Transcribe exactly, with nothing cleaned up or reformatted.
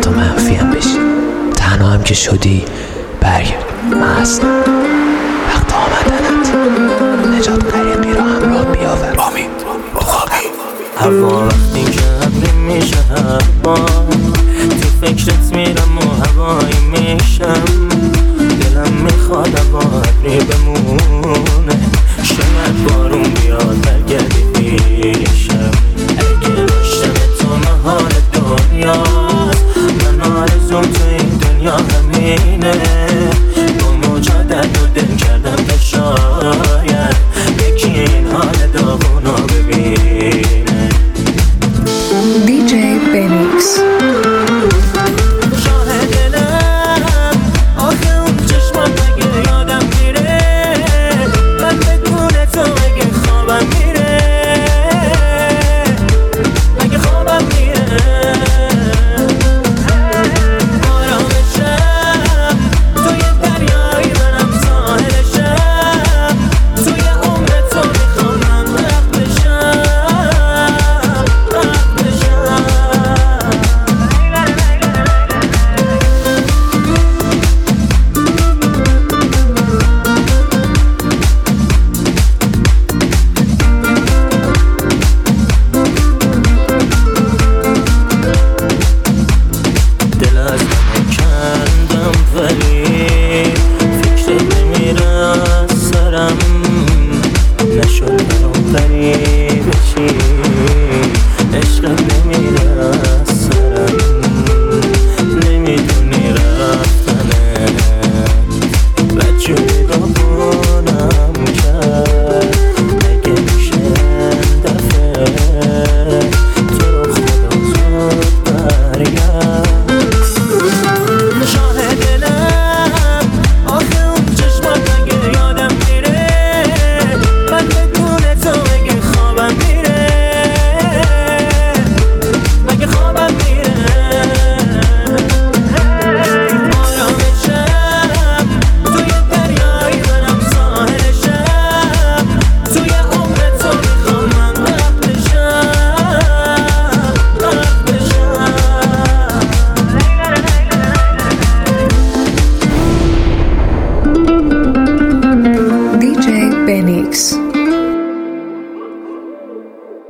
حتی منفی هم بشی، تنها هم که شدی برگرد، من هستم. وقت آمدنت نجات غریقی را همراه بیاور. آمین. هوا وقتی که ابری میشه هوا، تو فکرت میرم و هوایی میشم. دلم میخواد هوا ابری بمونه، شاید بارون بیاد برگردی پیش.